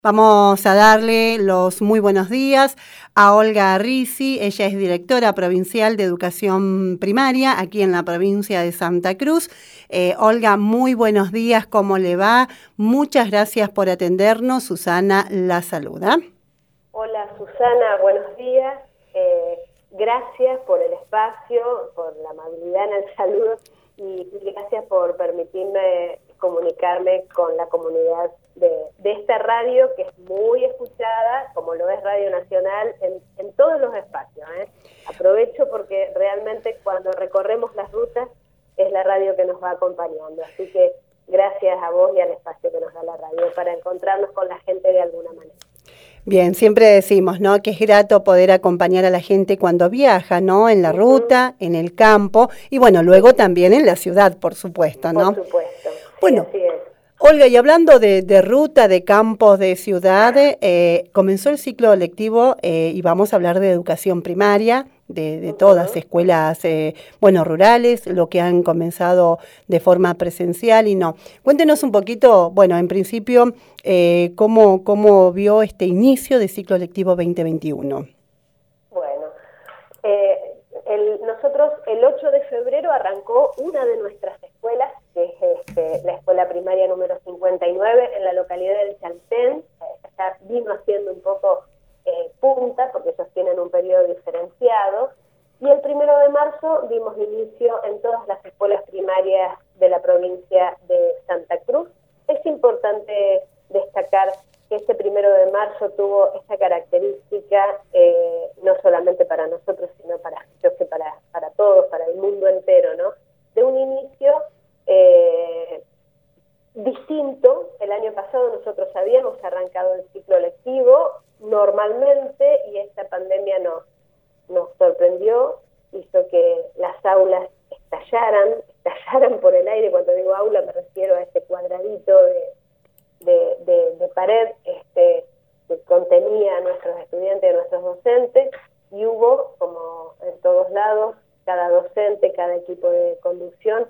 Vamos a darle los muy buenos días a Olga Rizzi. Ella es directora provincial de educación primaria aquí en la provincia de Santa Cruz. Olga, muy buenos días, ¿cómo le va? Muchas gracias por atendernos. Susana la saluda. Hola Susana, buenos días. Gracias por el espacio, por la amabilidad en el saludo y gracias por permitirme comunicarme con la comunidad de esta radio que es muy escuchada, como lo es Radio Nacional, en todos los espacios. Aprovecho porque realmente cuando recorremos las rutas es la radio que nos va acompañando. Así que gracias a vos y al espacio que nos da la radio para encontrarnos con la gente de alguna manera. Bien, siempre decimos, ¿no?, que es grato poder acompañar a la gente cuando viaja, ¿no?, en la ruta, en el campo y bueno, luego también en la ciudad, por supuesto, ¿no? Por supuesto. Bueno, sí, así es. Olga, y hablando de ruta, de campos, de ciudad, comenzó el ciclo lectivo y vamos a hablar de educación primaria, de todas escuelas, rurales, lo que han comenzado de forma presencial y no. Cuéntenos un poquito, bueno, en principio, cómo vio este inicio de ciclo lectivo 2021. Bueno, nosotros el 8 de febrero arrancó una de nuestras escuelas, que es la escuela primaria número 59 en la localidad del Chaltén. Ya vino haciendo un poco punta, porque ellos tienen un periodo diferenciado, y el 1 de marzo dimos inicio en todas las escuelas primarias de la provincia de Santa Cruz. Es importante destacar que este 1 de marzo tuvo esta característica, no solamente para nosotros, sino para todos, para el mundo entero, ¿no?, de un inicio distinto. El año pasado nosotros habíamos arrancado el ciclo lectivo normalmente y esta pandemia nos sorprendió, hizo que las aulas estallaran por el aire. Cuando digo aula me refiero a este cuadradito de pared que contenía a nuestros estudiantes y a nuestros docentes, y hubo, como en todos lados, cada docente, cada equipo de conducción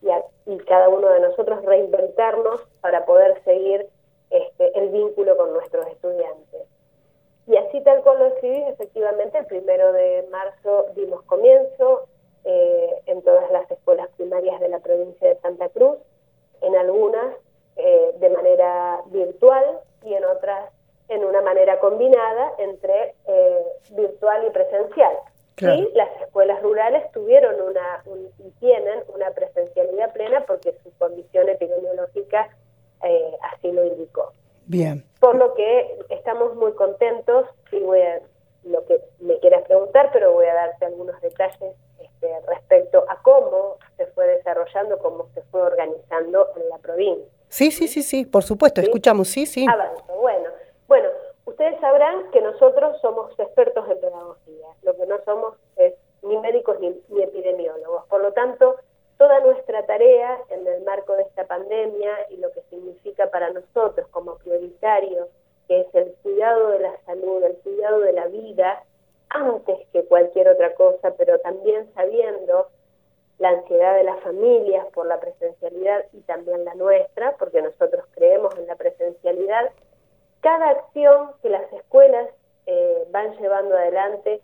y cada uno de nosotros reinventarnos para poder seguir el vínculo con nuestros estudiantes. Y así tal cual lo escribí, efectivamente, el 1 de marzo dimos comienzo en todas las escuelas primarias de la provincia de Santa Cruz, en algunas de manera virtual y en otras en una manera combinada entre virtual y presencial. Claro. Y las escuelas rurales tuvieron y tienen una presencialidad plena porque su condición epidemiológica así lo indicó. Bien. Por lo que estamos muy contentos, y lo que me quieras preguntar, pero voy a darte algunos detalles respecto a cómo se fue desarrollando, cómo se fue organizando en la provincia. Sí, por supuesto, ¿sí? Escuchamos, sí. Avanzo, bueno, ustedes sabrán que nosotros somos expertos en pedagogía, lo que no somos es ni médicos ni epidemiólogos, por lo tanto, toda nuestra tarea en el marco de esta pandemia y lo que significa para nosotros como prioritario, que es el cuidado de la salud, el cuidado de la vida, antes que cualquier otra cosa, pero también sabiendo la ansiedad de las familias por la presencialidad y también la nuestra, porque nosotros creemos en la presencialidad. Cada acción que las escuelas van llevando adelante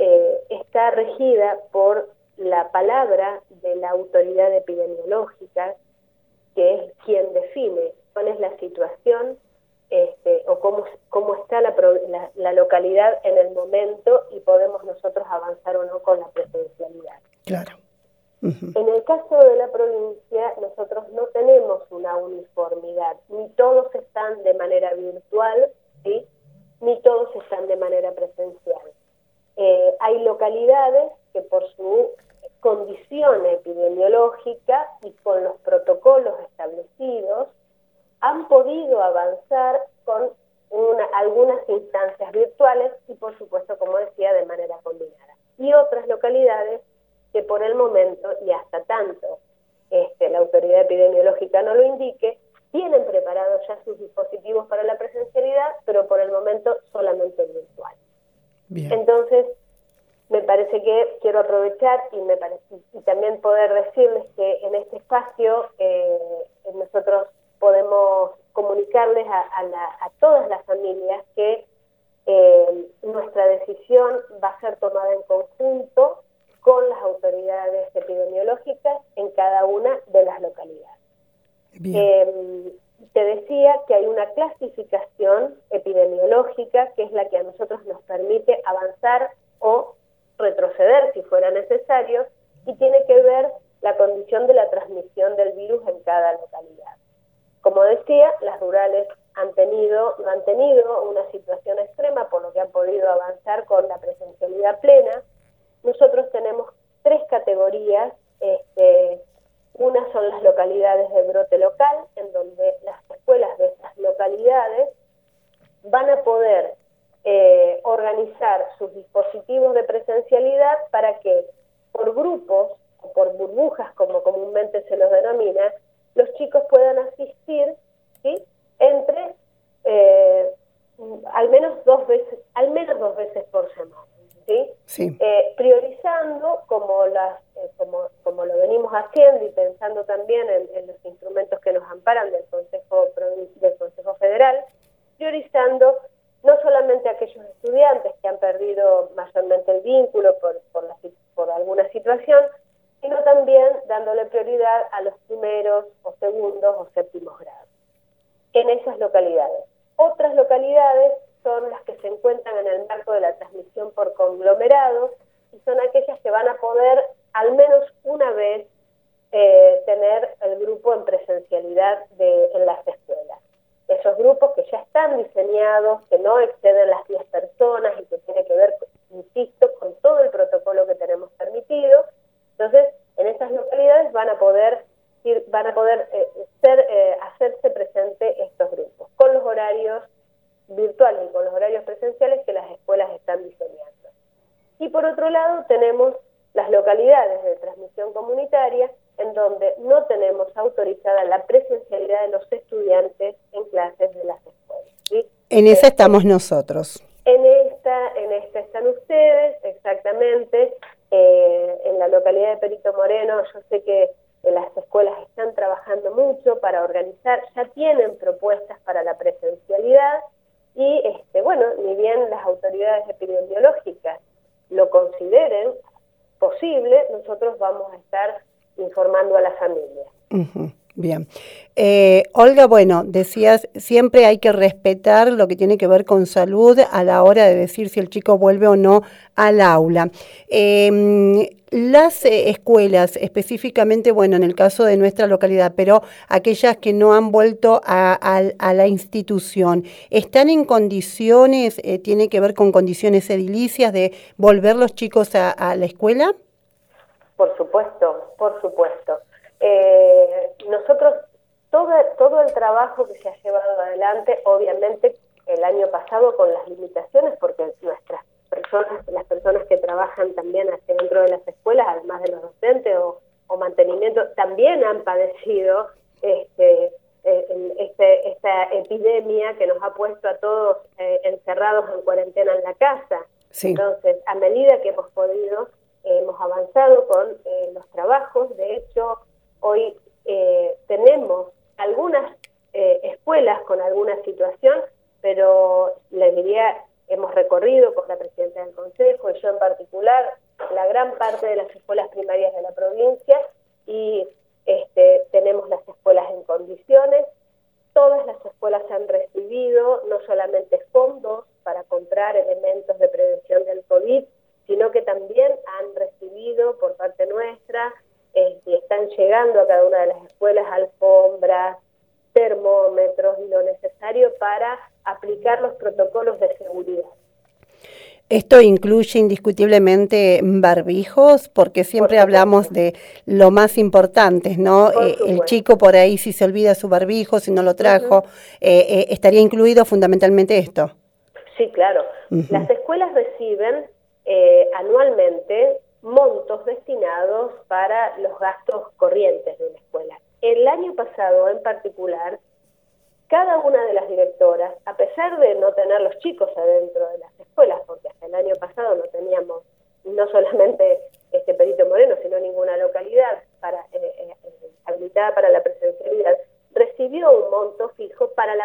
está regida por la palabra de la autoridad epidemiológica, que es quien define cuál es la situación o cómo está la localidad en el momento y podemos nosotros avanzar o no con la presencialidad. Claro. En el caso de la provincia, nosotros no tenemos una uniformidad, ni todos están de manera virtual, ¿sí?, ni todos están de manera presencial. Hay localidades que por su condición epidemiológica y con los protocolos establecidos han podido avanzar con algunas instancias virtuales y por supuesto, como decía, de manera combinada. Y otras localidades que por el momento, y hasta tanto la autoridad epidemiológica no lo indique, tienen preparados ya sus dispositivos para la presencialidad, pero por el momento solamente virtual. Bien. Entonces, me parece que quiero aprovechar y también poder decirles que en este espacio nosotros podemos comunicarles a todas las familias que nuestra decisión va a ser tomada en conjunto con las autoridades epidemiológicas en cada una de las localidades. Te decía que hay una clasificación epidemiológica que es la que a nosotros nos permite avanzar o retroceder si fuera necesario, y tiene que ver la condición de la transmisión del virus en cada localidad. Como decía, las rurales no han tenido una situación extrema, por lo que han podido avanzar con la presencialidad plena. Nosotros tenemos 3 categorías. Una son las localidades de brote local, en donde las escuelas de estas localidades van a poder organizar sus dispositivos de presencialidad para que por grupos o por burbujas, como comúnmente se los denomina, los chicos puedan asistir, ¿sí?, entre al menos dos veces por semana, ¿sí? Sí. Priorizando como lo venimos haciendo y pensando también en los instrumentos que nos amparan del Consejo Federal, priorizando no solamente a aquellos estudiantes que han perdido mayormente el vínculo por alguna situación, sino también dándole prioridad a los primeros o segundos o séptimos grados en esas localidades. Otras localidades son las que se encuentran en el marco de la transmisión por conglomerados, y son aquellas que van a poder al menos una vez tener el grupo en presencialidad en las escuelas. Esos grupos que ya están diseñados, que no exceden las 10 personas y que tiene que ver, insisto, con todo el protocolo que tenemos permitido. Entonces, en esas localidades van a poder hacerse presente estos grupos, con los horarios virtuales y con los horarios presenciales que las escuelas están diseñando. Y por otro lado tenemos las localidades de transmisión comunitaria, en donde no tenemos autorizada la presencialidad de los estudiantes en clases de las escuelas, ¿sí? En esa estamos nosotros. En esta están ustedes, exactamente. En la localidad de Perito Moreno, yo sé que las escuelas están trabajando mucho para organizar, ya tienen propuestas para la presencialidad, y ni bien las autoridades epidemiológicas lo consideren posible, nosotros vamos a estar informando a la familia. Uh-huh. Bien. Olga, bueno, decías, siempre hay que respetar lo que tiene que ver con salud a la hora de decir si el chico vuelve o no al aula. Las escuelas, específicamente, bueno, en el caso de nuestra localidad, pero aquellas que no han vuelto a la institución, ¿están en condiciones, tiene que ver con condiciones edilicias de volver los chicos a la escuela? Por supuesto, por supuesto. Nosotros, todo el trabajo que se ha llevado adelante, obviamente el año pasado con las limitaciones, porque las personas que trabajan también hacia dentro de las escuelas, además de los docentes o mantenimiento, también han padecido esta epidemia que nos ha puesto a todos encerrados en cuarentena en la casa. Sí. Entonces, a medida que hemos podido, hemos avanzado con los trabajos. De hecho, hoy tenemos algunas escuelas con alguna situación, pero les diría, hemos recorrido con la presidenta del Consejo y yo en particular la gran parte de las escuelas primarias de la provincia, y tenemos las escuelas en condiciones. Todas las escuelas han recibido no solamente fondos para comprar elementos de prevención del COVID, sino que también han recibido por parte nuestra, y están llegando a cada una de las escuelas alfombras, termómetros y lo necesario para aplicar los protocolos de seguridad. ¿Esto incluye indiscutiblemente barbijos? Porque siempre hablamos de lo más importante, ¿no? El chico por ahí, si se olvida su barbijo, si no lo trajo, ¿estaría incluido fundamentalmente esto? Sí, claro. Las escuelas reciben anualmente montos destinados para los gastos corrientes de una escuela. El año pasado, en particular, cada una de las directoras, a pesar de no tener los chicos adentro de las escuelas, porque hasta el año pasado no teníamos no solamente Perito Moreno, sino ninguna localidad habilitada para la presencialidad, recibió un monto fijo para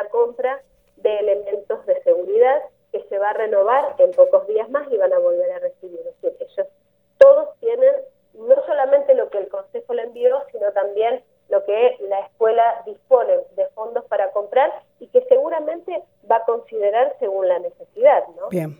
a renovar en pocos días más y van a volver a recibir. Es decir, ellos todos tienen no solamente lo que el Consejo le envió, sino también lo que la escuela dispone de fondos para comprar y que seguramente va a considerar según la necesidad, ¿no? Bien.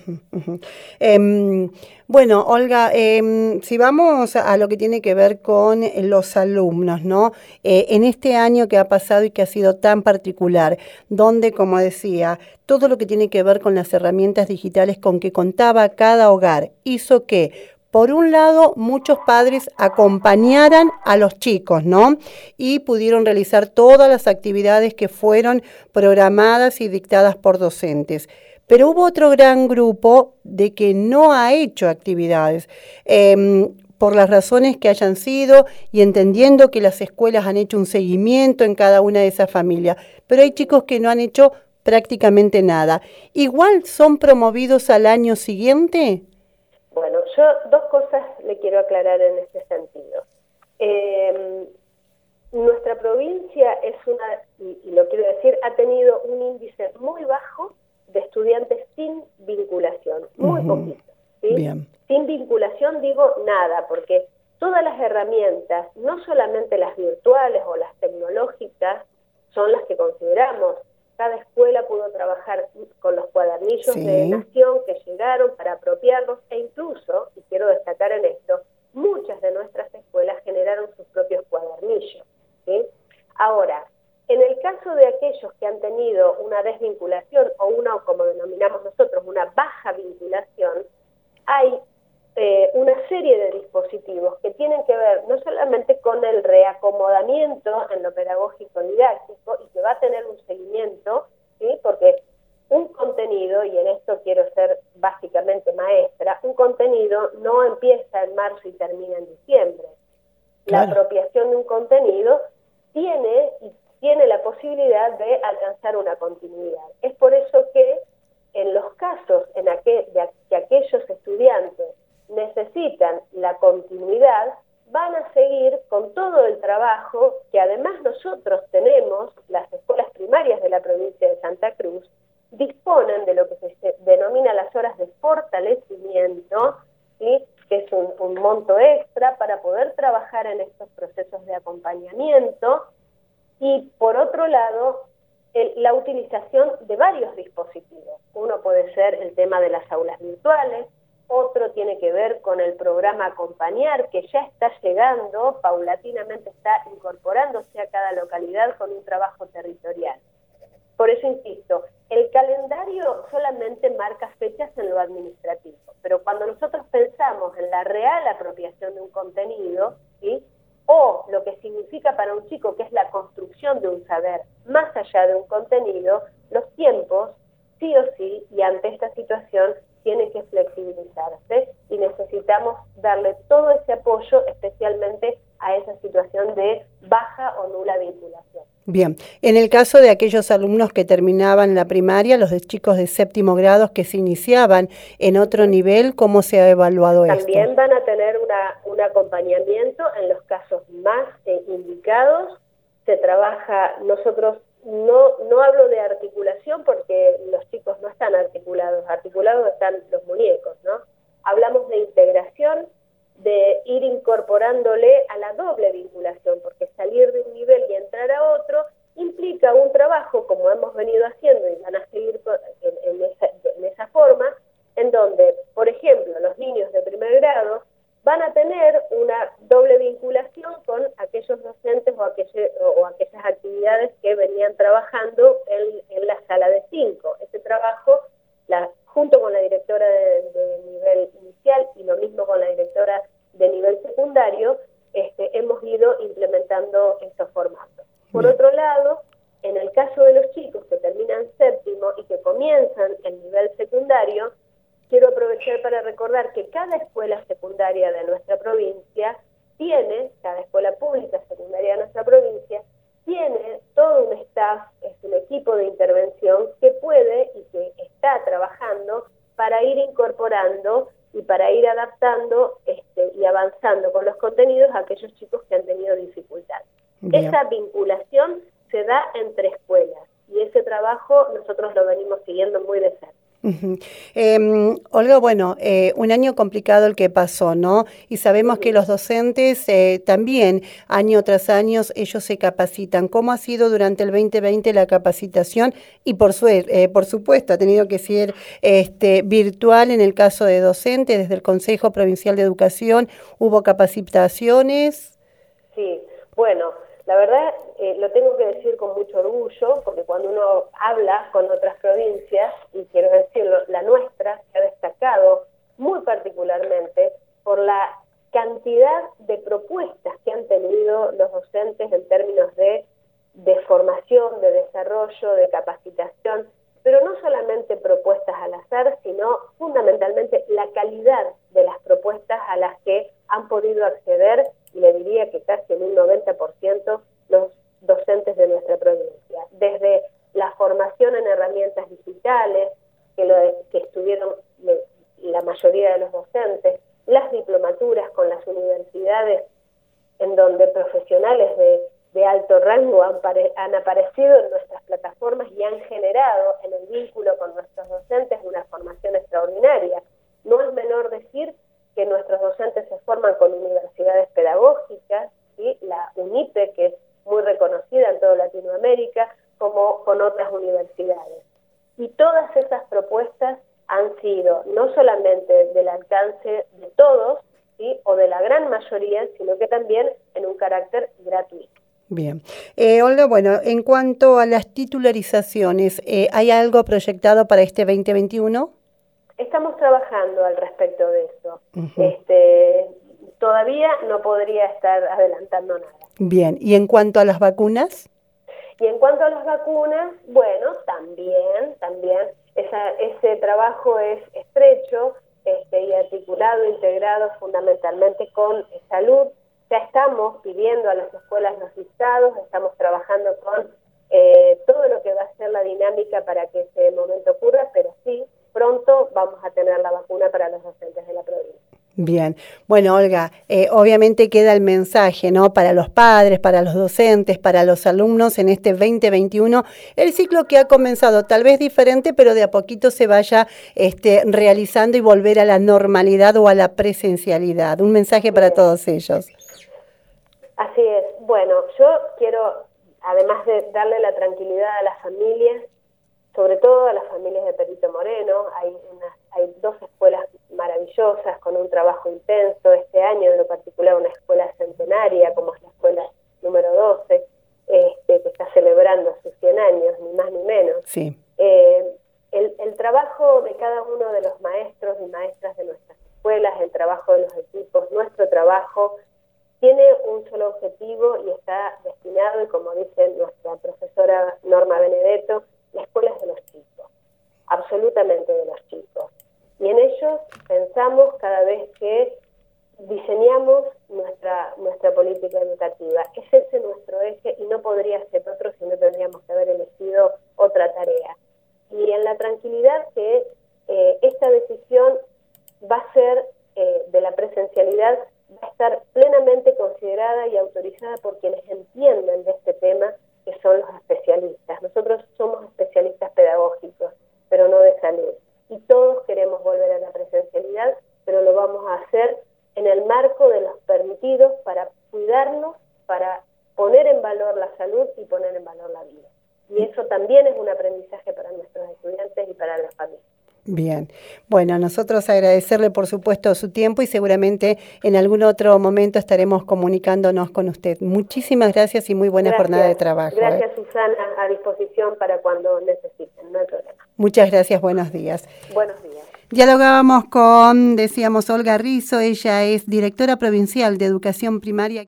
Bueno, Olga, si vamos a lo que tiene que ver con los alumnos, ¿no? En este año que ha pasado y que ha sido tan particular, donde, como decía, todo lo que tiene que ver con las herramientas digitales con que contaba cada hogar hizo que, por un lado, muchos padres acompañaran a los chicos, ¿no? Y pudieron realizar todas las actividades que fueron programadas y dictadas por docentes. Pero hubo otro gran grupo de que no ha hecho actividades, por las razones que hayan sido y entendiendo que las escuelas han hecho un seguimiento en cada una de esas familias. Pero hay chicos que no han hecho prácticamente nada. ¿Igual son promovidos al año siguiente? Bueno, yo dos cosas le quiero aclarar en este sentido. Nuestra provincia es y lo quiero decir, ha tenido un índice muy bajo de estudiantes sin vinculación, muy poquito, ¿sí? Bien. Sin vinculación digo nada, porque todas las herramientas, no solamente las virtuales o las tecnológicas, son las que consideramos. Cada escuela pudo trabajar con los cuadernillos de Nación que llegaron para apropiarlos e incluso, y quiero destacar en esto, muchas de nuestras escuelas generaron sus propios cuadernillos, ¿sí? Ahora, en el caso de aquellos que han tenido una desvinculación o una, como denominamos nosotros, una baja vinculación, hay una serie de dispositivos que tienen que ver no solamente con el reacomodamiento en lo pedagógico didáctico y que va a tener un seguimiento, ¿sí? Porque un contenido, y en esto quiero ser básicamente maestra, un contenido no empieza en marzo y termina en diciembre. Claro. La apropiación de un contenido tiene la posibilidad de alcanzar una continuidad. Es por eso que en los casos que aquellos estudiantes necesitan la continuidad, van a seguir con todo el trabajo que además nosotros tenemos, las escuelas primarias de la provincia de Santa Cruz, disponen de lo que se denomina las horas de fortalecimiento, ¿sí? Que es un monto extra para poder trabajar en estos procesos de acompañamiento, y por otro lado, la utilización de varios dispositivos. Uno puede ser el tema de las aulas virtuales, otro tiene que ver con el programa Acompañar, que ya está llegando, paulatinamente está incorporándose a cada localidad con un trabajo territorial. Por eso insisto, el calendario solamente marca fechas en lo administrativo, pero cuando nosotros pensamos en la real apropiación de un contenido, ¿sí? O lo que significa para un chico, que es la construcción de un saber, más allá de un contenido, los tiempos, sí o sí, y ante esta situación, tienen que flexibilizarse y necesitamos darle todo ese apoyo, especialmente a esa situación de baja o nula vinculación. Bien, en el caso de aquellos alumnos que terminaban la primaria, los de chicos de séptimo grado que se iniciaban en otro nivel, ¿cómo se ha evaluado esto? También van a tener un acompañamiento en los casos más indicados. Se trabaja, nosotros no hablo de articulación porque los chicos no están articulados están los muñecos, ¿no? Hablamos de integración, de ir incorporándole a la doble vinculación, porque salir de un nivel y entrar a otro implica un trabajo, como hemos venido haciendo y van a seguir en esa forma, en donde, por ejemplo, los niños de primer grado van a tener una doble vinculación con aquellos docentes o aquellas actividades que venían trabajando en la sala de 5. Ese trabajo, junto con la directora de nivel inicial y lo mismo con la directora de nivel secundario, hemos ido implementando estos formatos. Por otro lado, en el caso de los chicos que terminan séptimo y que comienzan el nivel secundario, quiero aprovechar para recordar que cada escuela secundaria de nuestra provincia cada escuela pública secundaria de nuestra provincia, tiene todo un staff, es un equipo de intervención que puede y que está trabajando para ir incorporando y para ir adaptando y avanzando con los contenidos a aquellos chicos que han tenido dificultades. Esa vinculación se da entre escuelas y ese trabajo nosotros lo venimos siguiendo muy de cerca. Uh-huh. Olga, bueno, un año complicado el que pasó, ¿no? Y sabemos que los docentes también, año tras año, ellos se capacitan. ¿Cómo ha sido durante el 2020 la capacitación? Y por supuesto, ha tenido que ser virtual en el caso de docentes. Desde el Consejo Provincial de Educación, ¿hubo capacitaciones? Sí, bueno, la verdad lo tengo que decir con mucho orgullo, porque cuando uno habla con otras provincias, y quiero decirlo, la nuestra se ha destacado muy particularmente por la cantidad de propuestas que han tenido los docentes en términos de formación, de desarrollo, de capacitación, pero no solamente propuestas al azar, sino fundamentalmente la calidad de las propuestas a las que han podido acceder, y le diría que casi en un 90% los docentes de nuestra provincia. Desde la formación en herramientas digitales, que estuvieron la mayoría de los docentes, las diplomaturas con las universidades, en donde profesionales de alto rango han aparecido en nuestras plataformas y han generado en el vínculo con nuestros docentes una formación extraordinaria. No es menor decir que nuestros docentes se forman con universidades pedagógicas, ¿sí? La UNIPE, que es muy reconocida en toda Latinoamérica, como con otras universidades. Y todas esas propuestas han sido no solamente del alcance de todos, ¿sí? O de la gran mayoría, sino que también en un carácter gratuito. Bien. Olga, bueno, en cuanto a las titularizaciones, ¿hay algo proyectado para este 2021? Estamos trabajando al respecto de eso. Todavía no podría estar adelantando nada. Bien, ¿y en cuanto a las vacunas? Y en cuanto a las vacunas, bueno, también, ese trabajo es estrecho y articulado, integrado fundamentalmente con salud. Ya estamos pidiendo a las escuelas los listados, estamos trabajando con todo lo que va a ser la dinámica para que ese momento ocurra, pero sí, pronto vamos a tener la vacuna para los docentes de la provincia. Bien, bueno, Olga, obviamente queda el mensaje, ¿no? Para los padres, para los docentes, para los alumnos en este 2021, el ciclo que ha comenzado tal vez diferente, pero de a poquito se vaya realizando y volver a la normalidad o a la presencialidad. Un mensaje para todos ellos. Así es. Bueno, yo quiero, además de darle la tranquilidad a las familias, sobre todo a las familias de Perito Moreno, hay 2 escuelas maravillosas con un trabajo intenso. Este año en lo particular una escuela centenaria como es la escuela número 12, que está celebrando sus 100 años, ni más ni menos. Sí. El trabajo de cada uno de los maestros y maestras de nuestras escuelas, el trabajo de los equipos, nuestro trabajo, tiene un solo objetivo y está destinado, y como dice nuestra profesora Norma Benedetto, la escuela es de los chicos, absolutamente de los chicos. Y en ellos pensamos cada vez que diseñamos nuestra política educativa. Es ese nuestro eje y no podría ser otro si no tendríamos que haber elegido otra tarea. Y en la tranquilidad que esta decisión va a ser de la presencialidad, va a estar plenamente considerada y autorizada por quienes entienden de este tema, que son los especialistas. Nosotros somos especialistas pedagógicos, pero no de salud. Y todos queremos volver a la presencialidad, pero lo vamos a hacer en el marco de los permitidos para cuidarnos, para poner en valor la salud y poner en valor la vida. Y eso también es un aprendizaje para nuestros estudiantes y para las familias. Bien, bueno, nosotros agradecerle por supuesto su tiempo y seguramente en algún otro momento estaremos comunicándonos con usted. Muchísimas gracias y muy buena jornada de trabajo. Gracias, Susana, a disposición para cuando necesiten, no hay problema. Muchas gracias, buenos días. Buenos días. Dialogábamos con, decíamos, Olga Rizzo, ella es directora provincial de Educación Primaria.